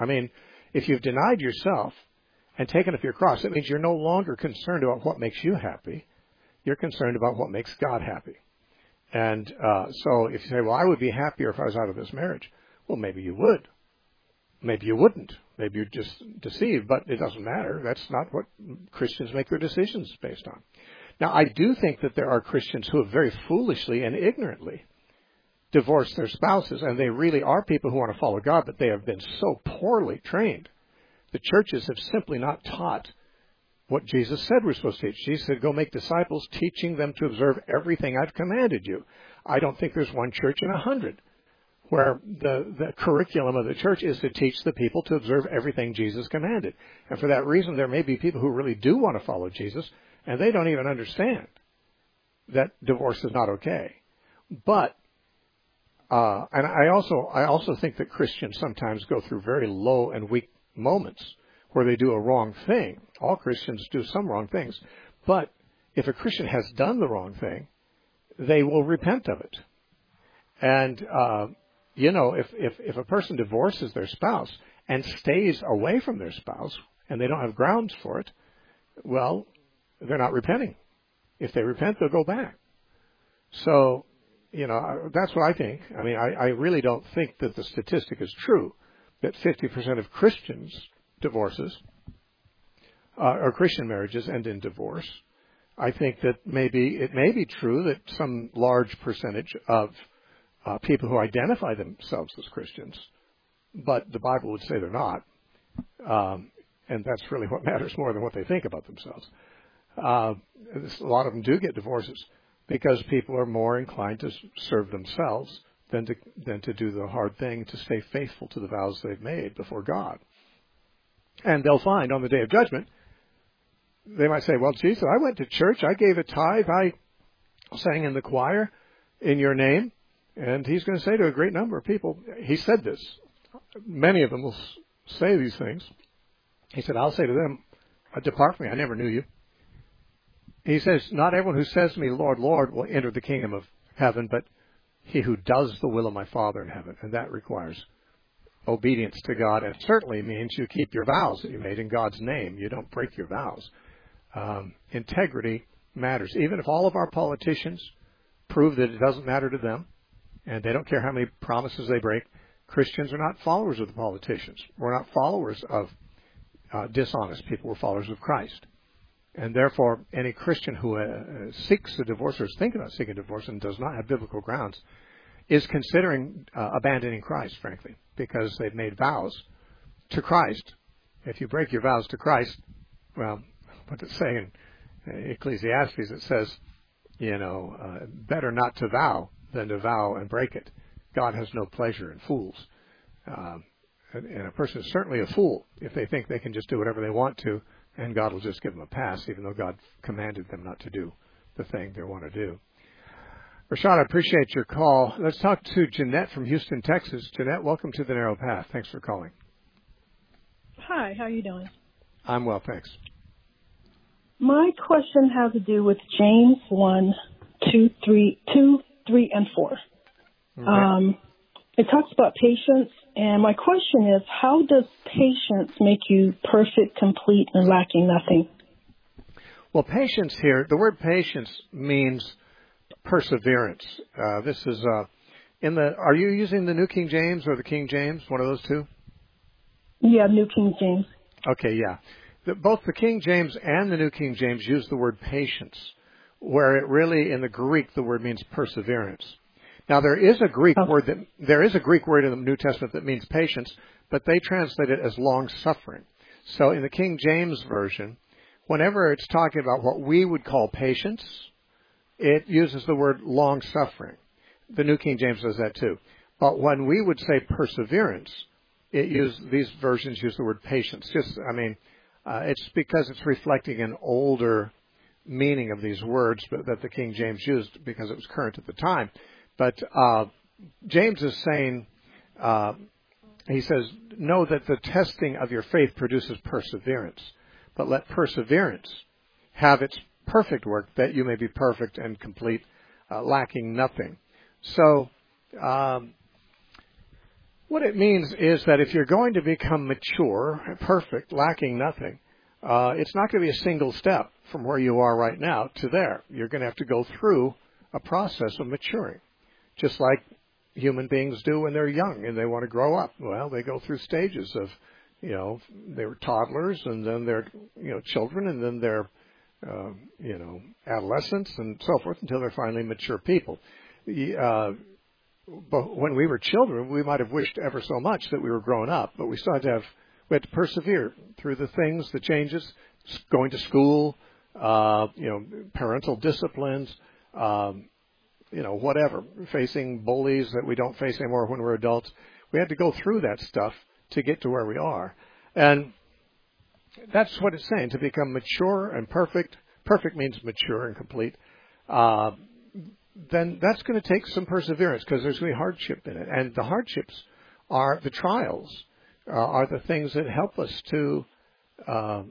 I mean, if you've denied yourself and taken up your cross, it means you're no longer concerned about what makes you happy. You're concerned about what makes God happy. And uh, so if you say, well, I would be happier if I was out of this marriage. Well, maybe you would. Maybe you wouldn't. Maybe you're just deceived, but it doesn't matter. That's not what Christians make their decisions based on. Now, I do think that there are Christians who have very foolishly and ignorantly divorced their spouses, and they really are people who want to follow God, but they have been so poorly trained. The churches have simply not taught what Jesus said we're supposed to teach. Jesus said, go make disciples, teaching them to observe everything I've commanded you. I don't think there's one church in a hundred where the, the curriculum of the church is to teach the people to observe everything Jesus commanded. And for that reason, there may be people who really do want to follow Jesus, and they don't even understand that divorce is not okay. But, uh, and I also, I also think that Christians sometimes go through very low and weak moments where they do a wrong thing. All Christians do some wrong things. But if a Christian has done the wrong thing, they will repent of it. And, uh, you know, if, if, if a person divorces their spouse and stays away from their spouse and they don't have grounds for it, well, they're not repenting. If they repent, they'll go back. So, you know, that's what I think. I mean, I, I really don't think that the statistic is true, that fifty percent of Christians divorces uh, or Christian marriages end in divorce. I think that maybe it may be true that some large percentage of uh, people who identify themselves as Christians, but the Bible would say they're not, um, and that's really what matters more than what they think about themselves. Uh, a lot of them do get divorces because people are more inclined to serve themselves than to than to do the hard thing, to stay faithful to the vows they've made before God. And they'll find on the day of judgment, they might say, well, Jesus, I went to church, I gave a tithe, I sang in the choir in your name. And he's going to say to a great number of people, he said this, many of them will say these things. He said, I'll say to them, depart from me, I never knew you. He says, not everyone who says to me, Lord, Lord, will enter the kingdom of heaven, but he who does the will of my Father in heaven. And that requires obedience to God, and certainly means you keep your vows that you made in God's name. You don't break your vows. Um, integrity matters. Even if all of our politicians prove that it doesn't matter to them, and they don't care how many promises they break, Christians are not followers of the politicians. We're not followers of uh, dishonest people. We're followers of Christ. And therefore, any Christian who uh, seeks a divorce or is thinking about seeking a divorce and does not have biblical grounds is considering uh, abandoning Christ, frankly, because they've made vows to Christ. If you break your vows to Christ, well, what it's saying in Ecclesiastes, it says, you know, uh, better not to vow than to vow and break it. God has no pleasure in fools. Um, and, and a person is certainly a fool if they think they can just do whatever they want to, and God will just give them a pass, even though God commanded them not to do the thing they want to do. Rashad, I appreciate your call. Let's talk to Jeanette from Houston, Texas. Jeanette, welcome to The Narrow Path. Thanks for calling. Hi, how are you doing? I'm well, thanks. My question has to do with James one, two, three, two, three, and four. Okay. Um, it talks about patience, and my question is, how does patience make you perfect, complete, and lacking nothing? Well, patience here, the word patience means perseverance. Uh, this is uh, in the. Are you using the New King James or the King James? One of those two? Yeah, New King James. Okay, yeah. The, both the King James and the New King James use the word patience, where it really, in the Greek, the word means perseverance. Now, there is a Greek okay. word that there is a Greek word in the New Testament that means patience, but they translate it as long suffering. So, in the King James version, whenever it's talking about what we would call patience, it uses the word long suffering. The New King James does that too. But when we would say perseverance, it use these versions use the word patience. Just, I mean, uh, it's because it's reflecting an older meaning of these words that the King James used because it was current at the time. But uh, James is saying, uh, he says, know that the testing of your faith produces perseverance, but let perseverance have its perfect work, that you may be perfect and complete, uh, lacking nothing. So, um, What it means is that if you're going to become mature, perfect, lacking nothing, uh, it's not going to be a single step from where you are right now to there. You're going to have to go through a process of maturing, just like human beings do when they're young and they want to grow up. Well, they go through stages of, you know, they're toddlers and then they're, you know, children and then they're, uh, you know, adolescents and so forth until they're finally mature people. Uh, but when we were children, we might have wished ever so much that we were grown up, but we still had to have, we had to persevere through the things, the changes, going to school, uh, you know, parental disciplines, um, you know, whatever, facing bullies that we don't face anymore when we're adults. We had to go through that stuff to get to where we are. And that's what it's saying, to become mature and perfect. Perfect means mature and complete. Uh, then that's going to take some perseverance because there's going to be hardship in it. And the hardships are, the trials uh, are the things that help us to uh,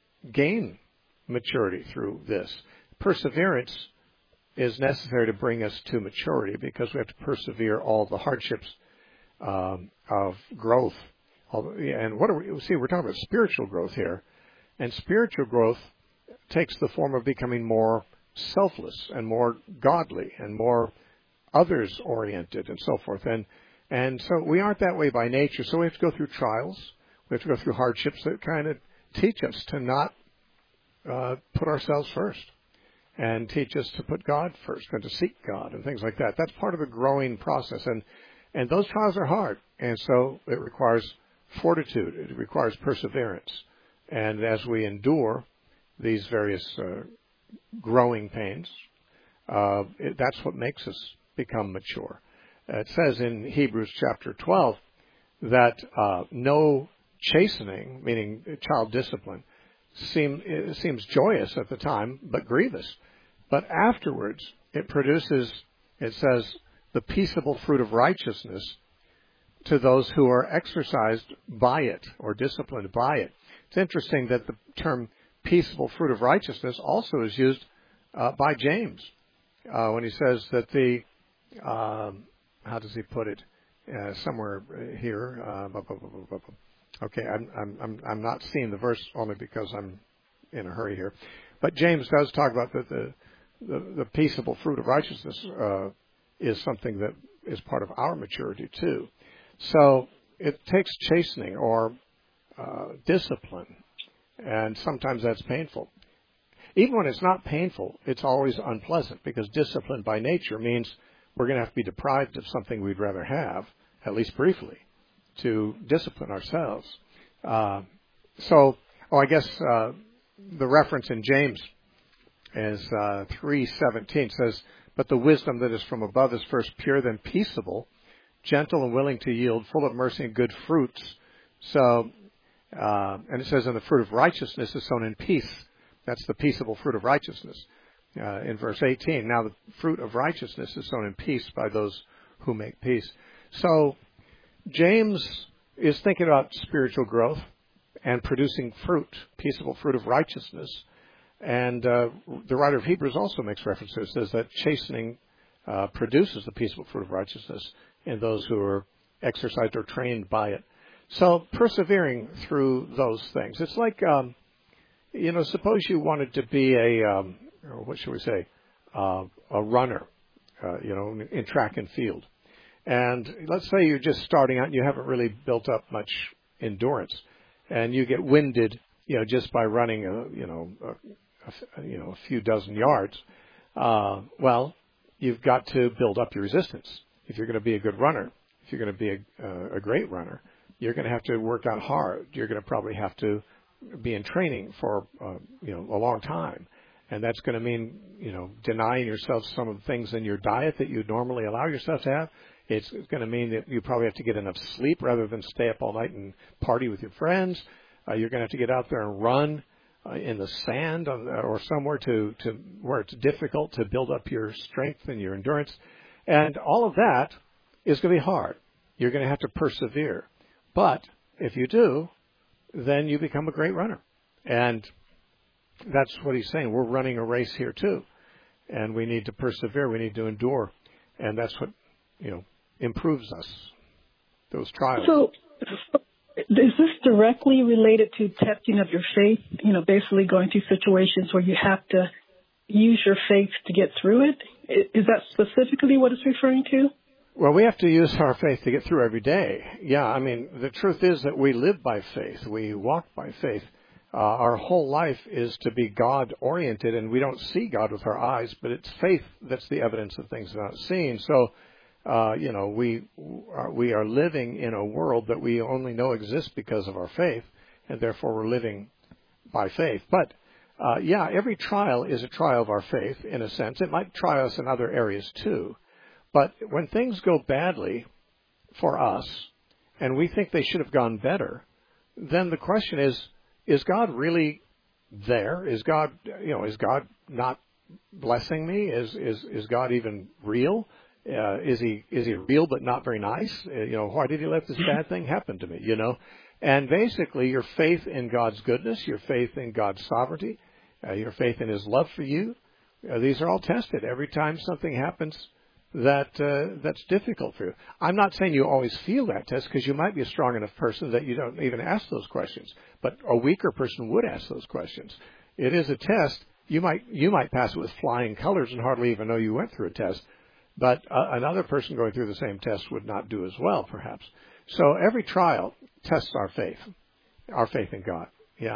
gain maturity through this. Perseverance is necessary to bring us to maturity because we have to persevere all the hardships um, of growth. And what are we, see, we're talking about spiritual growth here. And spiritual growth takes the form of becoming more selfless and more godly and more others-oriented and so forth. And and so we aren't that way by nature. So we have to go through trials. We have to go through hardships that kind of teach us to not uh, put ourselves first and teach us to put God first and to seek God and things like that. That's part of the growing process. And, and those trials are hard. And so it requires fortitude. It requires perseverance. And as we endure these various uh, growing pains, uh, it, that's what makes us become mature. Uh, it says in Hebrews chapter twelve that uh, no chastening, meaning child discipline, seem, it seems joyous at the time, but grievous. But afterwards, it produces, it says, the peaceable fruit of righteousness to those who are exercised by it or disciplined by it. It's interesting that the term peaceable fruit of righteousness also is used uh, by James uh, when he says that the, um, how does he put it? Uh, somewhere here. Uh, okay, I'm, I'm, I'm, I'm not seeing the verse only because I'm in a hurry here. But James does talk about that the, the, the peaceable fruit of righteousness uh, is something that is part of our maturity too. So it takes chastening or uh, discipline, and sometimes that's painful. Even when it's not painful, it's always unpleasant because discipline by nature means we're going to have to be deprived of something we'd rather have, at least briefly, to discipline ourselves. Uh, so, oh, I guess uh, the reference in James is uh, three seventeen says, "But the wisdom that is from above is first pure, then peaceable, gentle and willing to yield, full of mercy and good fruits." So, uh, and it says, "And the fruit of righteousness is sown in peace." That's the peaceable fruit of righteousness. Uh, in verse eighteen, "Now the fruit of righteousness is sown in peace by those who make peace." So, James is thinking about spiritual growth and producing fruit, peaceable fruit of righteousness. And uh, the writer of Hebrews also makes reference to it. It says that chastening uh, produces the peaceable fruit of righteousness in those who are exercised or trained by it. So persevering through those things. It's like, um, you know, suppose you wanted to be a, um, or what should we say, uh, a runner, uh, you know, in track and field. And let's say you're just starting out and you haven't really built up much endurance, and you get winded, you know, just by running, a, you know, a, a, you know, a few dozen yards. Uh, well, you've got to build up your resistance. If you're going to be a good runner, if you're going to be a, uh, a great runner, you're going to have to work out hard. You're going to probably have to be in training for, uh, you know, a long time. And that's going to mean, you know, denying yourself some of the things in your diet that you normally allow yourself to have. It's going to mean that you probably have to get enough sleep rather than stay up all night and party with your friends. Uh, you're going to have to get out there and run uh, in the sand on, or somewhere to, to where it's difficult to build up your strength and your endurance. And all of that is going to be hard. You're going to have to persevere. But if you do, then you become a great runner. And that's what he's saying. We're running a race here too. And we need to persevere. We need to endure. And that's what, you know, improves us. those trials. So is this directly related to testing of your faith? You know, basically going through situations where you have to use your faith to get through it? Is that specifically what it's referring to? Well, we have to use our faith to get through every day. Yeah, I mean, the truth is that we live by faith. We walk by faith. Uh, our whole life is to be God-oriented, and we don't see God with our eyes, but it's faith that's the evidence of things not seen. So, uh, you know, we are, we are living in a world that we only know exists because of our faith, and therefore we're living by faith. But, uh, yeah, every trial is a trial of our faith, in a sense. It might try us in other areas, too. But when things go badly for us, and we think they should have gone better, then the question is, is God really there? Is God, you know, is God not blessing me? Is is is God even real? Uh, is he is he real but not very nice? Uh, you know, why did he let this bad thing happen to me? You know, and basically your faith in God's goodness, your faith in God's sovereignty, uh, your faith in His love for you, uh, these are all tested every time something happens that uh, that's difficult for you. I'm not saying you always feel that test, because you might be a strong enough person that you don't even ask those questions. But a weaker person would ask those questions. It is a test. You might you might pass it with flying colors and hardly even know you went through a test. But uh, another person going through the same test would not do as well, perhaps. So every trial tests our faith, our faith in God. Yeah.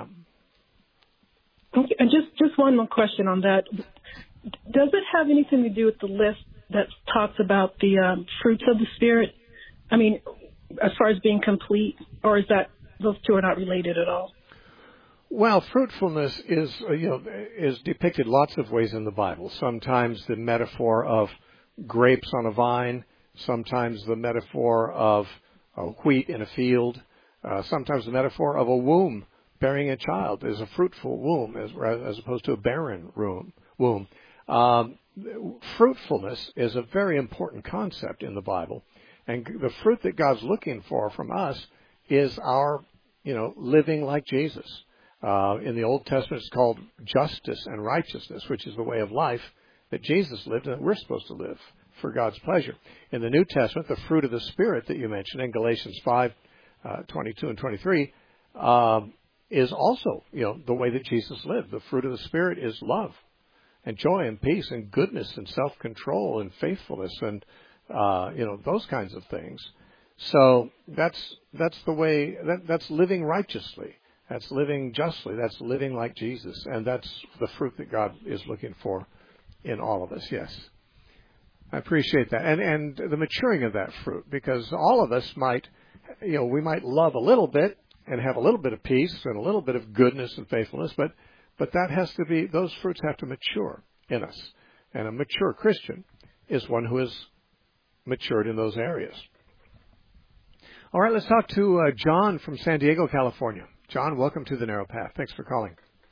Okay, and just, just one more question on that. Does it have anything to do with the list that talks about the um, fruits of the Spirit? I mean, as far as being complete, or is that those two are not related at all? Well, fruitfulness is, uh, you know, is depicted lots of ways in the Bible. Sometimes the metaphor of grapes on a vine, sometimes the metaphor of uh, wheat in a field, uh, sometimes the metaphor of a womb bearing a child is a fruitful womb as, as opposed to a barren room, womb. Um, fruitfulness is a very important concept in the Bible, and the fruit that God's looking for from us is our, you know, living like Jesus. Uh, in the Old Testament, it's called justice and righteousness, which is the way of life that Jesus lived and that we're supposed to live for God's pleasure. In the New Testament, the fruit of the Spirit that you mentioned in Galatians five, uh, twenty-two and twenty-three, um, is also, you know, the way that Jesus lived. The fruit of the Spirit is love and joy and peace and goodness and self-control and faithfulness and, uh, you know, those kinds of things. So that's that's the way, that, that's living righteously. That's living justly. That's living like Jesus. And that's the fruit that God is looking for in all of us, yes. I appreciate that. And and the maturing of that fruit, because all of us might, you know, we might love a little bit and have a little bit of peace and a little bit of goodness and faithfulness, but but that has to be, those fruits have to mature in us. And a mature Christian is one who has matured in those areas. All right, let's talk to uh, John from San Diego, California. John, welcome to The Narrow Path. Thanks for calling.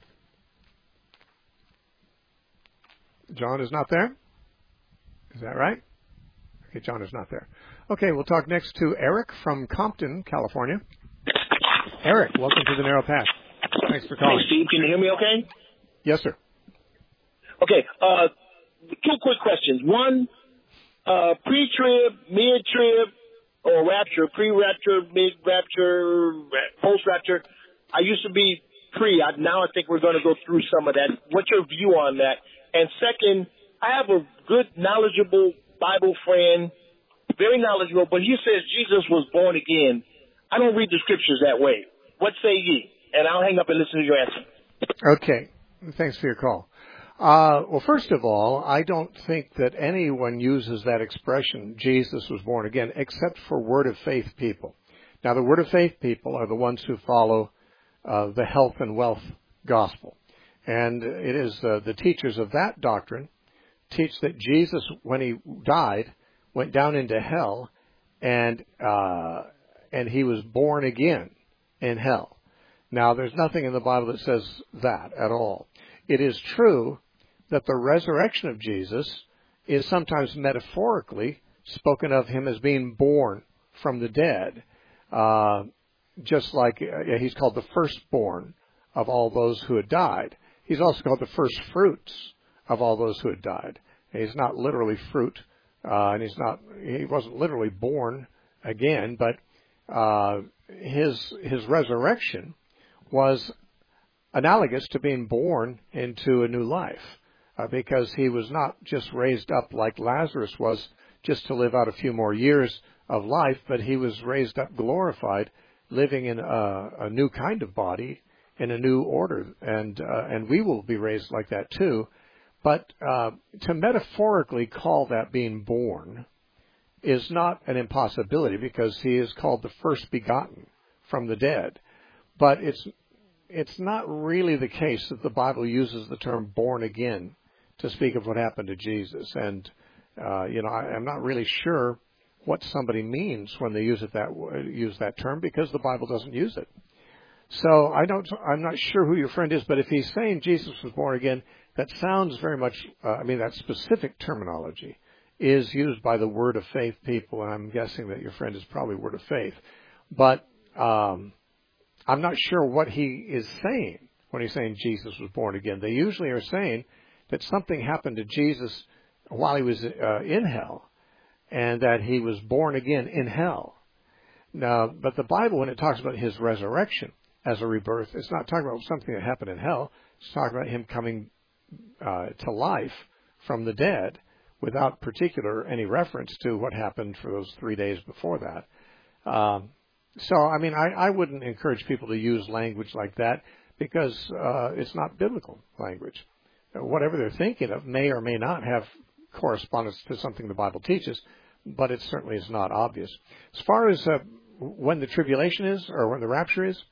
John is not there? Is that right? Okay, John is not there. Okay, we'll talk next to Eric from Compton, California. Eric, welcome to The Narrow Path. Thanks for calling. Hey, Steve, can you hear me okay? Yes, sir. Okay, uh, two quick questions. One, uh, pre-trib, mid-trib, or rapture, pre-rapture, mid-rapture, post-rapture. I used to be pre. I, now I think we're going to go through some of that. What's your view on that? And second, I have a good, knowledgeable Bible friend, very knowledgeable, but he says Jesus was born again. I don't read the scriptures that way. What say ye? And I'll hang up and listen to your answer. Okay. Thanks for your call. Uh, well, first of all, I don't think that anyone uses that expression, Jesus was born again, except for Word of Faith people. Now, the Word of Faith people are the ones who follow uh, the health and wealth gospel. And it is uh, the teachers of that doctrine teach that Jesus, when he died, went down into hell, and uh, and he was born again in hell. Now, there's nothing in the Bible that says that at all. It is true that the resurrection of Jesus is sometimes metaphorically spoken of him as being born from the dead, uh, just like uh, he's called the firstborn of all those who had died. He's also called the first fruits of all those who had died. He's not literally fruit, uh, and he's not, he wasn't literally born again, but uh, his his resurrection was analogous to being born into a new life, uh, because he was not just raised up like Lazarus was, just to live out a few more years of life, but he was raised up glorified, living in a, a new kind of body, in a new order, and uh, and we will be raised like that too. But uh, to metaphorically call that being born is not an impossibility, because he is called the first begotten from the dead. But it's it's not really the case that the Bible uses the term born again to speak of what happened to Jesus. And, uh, you know, I, I'm not really sure what somebody means when they use it that use that term, because the Bible doesn't use it. So I don't, I'm not sure who your friend is, but if he's saying Jesus was born again, that sounds very much, uh, I mean, that specific terminology is used by the Word of Faith people, and I'm guessing that your friend is probably Word of Faith. But um, I'm not sure what he is saying when he's saying Jesus was born again. They usually are saying that something happened to Jesus while he was uh, in hell, and that he was born again in hell. Now, but the Bible, when it talks about his resurrection as a rebirth, it's not talking about something that happened in hell. It's talking about him coming uh, to life from the dead, without particular any reference to what happened for those three days before that. Um, so, I mean, I, I wouldn't encourage people to use language like that, because uh, it's not biblical language. Whatever they're thinking of may or may not have correspondence to something the Bible teaches, but it certainly is not obvious. As far as uh, when the tribulation is, or when the rapture is,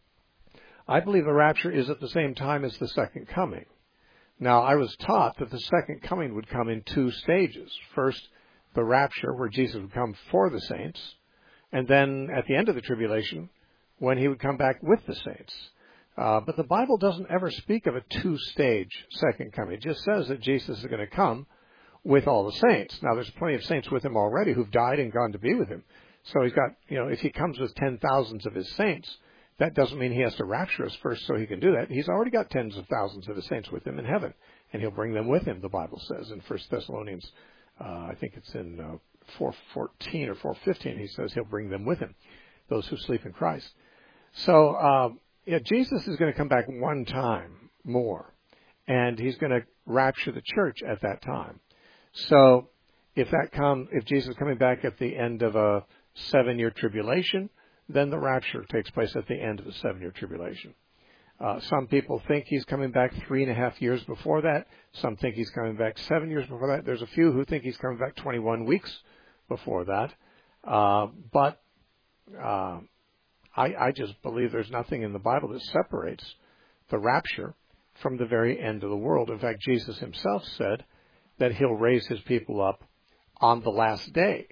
I believe the rapture is at the same time as the second coming. Now, I was taught that the second coming would come in two stages. First, the rapture, where Jesus would come for the saints, and then at the end of the tribulation, when he would come back with the saints. Uh, but the Bible doesn't ever speak of a two-stage second coming. It just says that Jesus is going to come with all the saints. Now, there's plenty of saints with him already who've died and gone to be with him. So he's got, you know, if he comes with ten thousands of his saints, that doesn't mean he has to rapture us first so he can do that. He's already got tens of thousands of his saints with him in heaven, and he'll bring them with him, the Bible says in First Thessalonians, uh, I think it's in uh, four fourteen or four fifteen, he says he'll bring them with him, those who sleep in Christ. So, uh, yeah, Jesus is going to come back one time more, and he's going to rapture the church at that time. So, if that come, if Jesus is coming back at the end of a seven-year tribulation, then the rapture takes place at the end of the seven-year tribulation. Uh, some people think he's coming back three and a half years before that. Some think he's coming back seven years before that. There's a few who think he's coming back twenty-one weeks before that. Uh, but uh, I, I just believe there's nothing in the Bible that separates the rapture from the very end of the world. In fact, Jesus himself said that he'll raise his people up on the last day.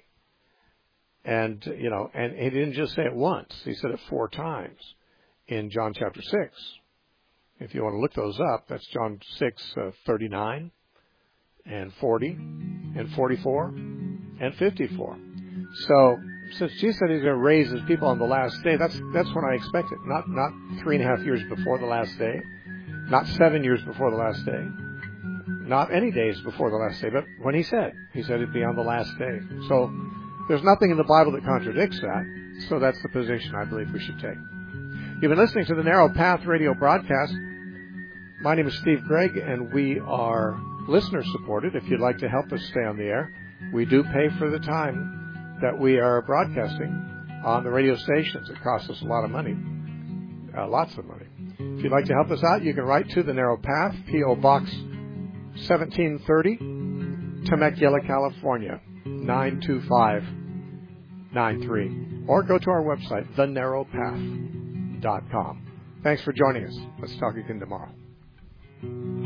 And, you know, and he didn't just say it once. He said it four times in John chapter six. If you want to look those up, that's John six, uh, thirty-nine and forty and forty-four and fifty-four. So, since Jesus said he's going to raise his people on the last day, that's that's when I expect it. Not, not three and a half years before the last day, not seven years before the last day, not any days before the last day, but when he said, he said it'd be on the last day. So, there's nothing in the Bible that contradicts that, so that's the position I believe we should take. You've been listening to the Narrow Path radio broadcast. My name is Steve Gregg, and we are listener-supported. If you'd like to help us stay on the air, we do pay for the time that we are broadcasting on the radio stations. It costs us a lot of money, uh, lots of money. If you'd like to help us out, you can write to the Narrow Path, P O Box seventeen thirty, Temecula, California, nine two five nine three, or go to our website, the narrow path dot com. Thanks for joining us. Let's talk again tomorrow.